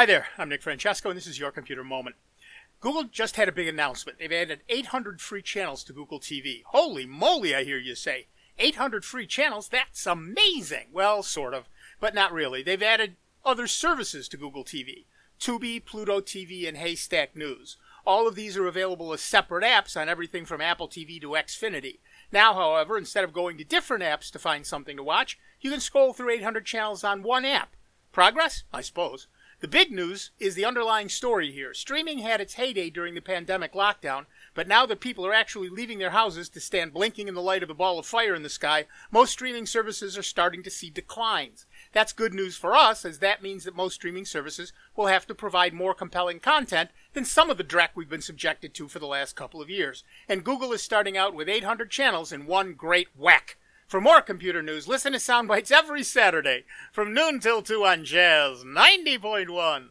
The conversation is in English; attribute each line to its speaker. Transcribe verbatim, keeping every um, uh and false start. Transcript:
Speaker 1: Hi there, I'm Nick Francesco, and this is Your Computer Moment. Google just had a big announcement. They've added eight hundred free channels to Google T V. Holy moly, I hear you say. eight hundred free channels? That's amazing. Well, sort of, but not really. They've added other services to Google T V. Tubi, Pluto T V, and Haystack News. All of these are available as separate apps on everything from Apple T V to Xfinity. Now, however, instead of going to different apps to find something to watch, you can scroll through eight hundred channels on one app. Progress? I suppose. The big news is the underlying story here. Streaming had its heyday during the pandemic lockdown, but now that people are actually leaving their houses to stand blinking in the light of the ball of fire in the sky, most streaming services are starting to see declines. That's good news for us, as that means that most streaming services will have to provide more compelling content than some of the dreck we've been subjected to for the last couple of years. And Google is starting out with eight hundred channels in one great whack. For more computer news, listen to Soundbites every Saturday from noon till two on Jazz ninety point one.